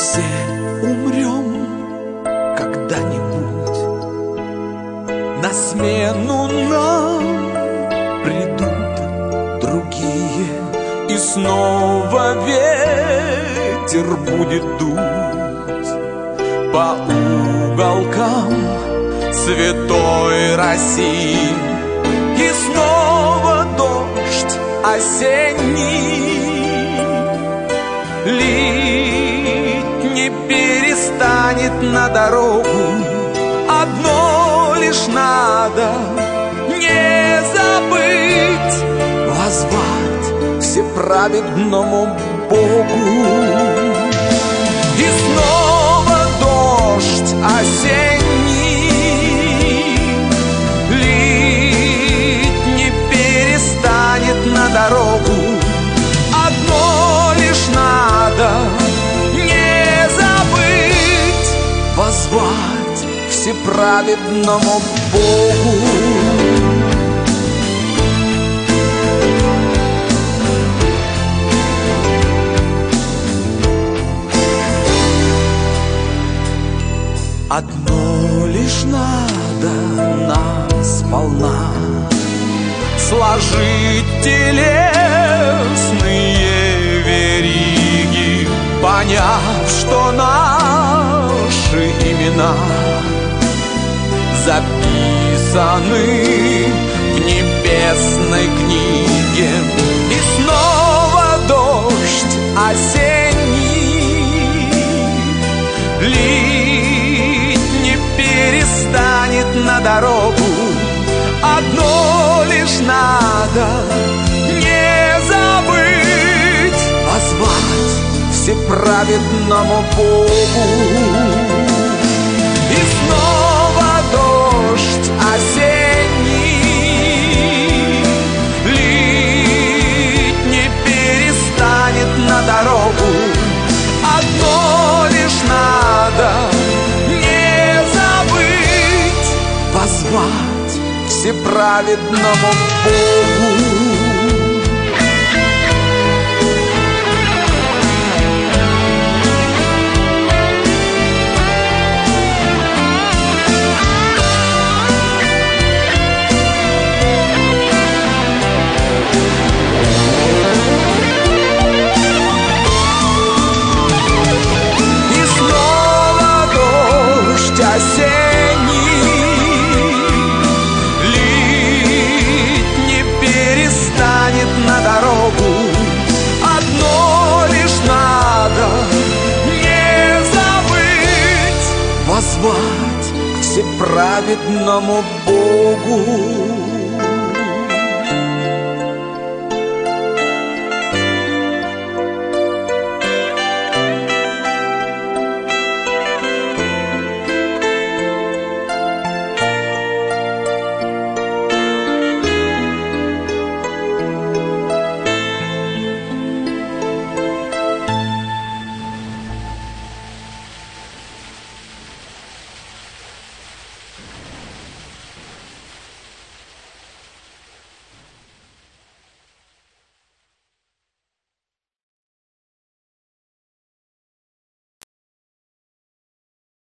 все умрем когда-нибудь. На смену нам придут другие, и снова ветер будет дуть по уголкам святой России. И снова дождь осенний лить не перестанет на дорогу. Одно лишь надо не забыть воззвать всеправедному Богу. И снова дождь осенний лить не перестанет на дорогу. Одно лишь надо не забыть воззвать всеправедному Богу. Одно лишь надо нам сполна сложить телесные вериги, поняв, что наши имена записаны в небесной книге. И снова дождь осенний лить не перестанет на дорогу. Одно лишь надо не забыть воззвать всеправедному Богу. И снова дождь осенний лить не перестанет на дорогу. Одно лишь надо не забыть воззвать всеправедному Богу. Воззвать всеправедному Богу.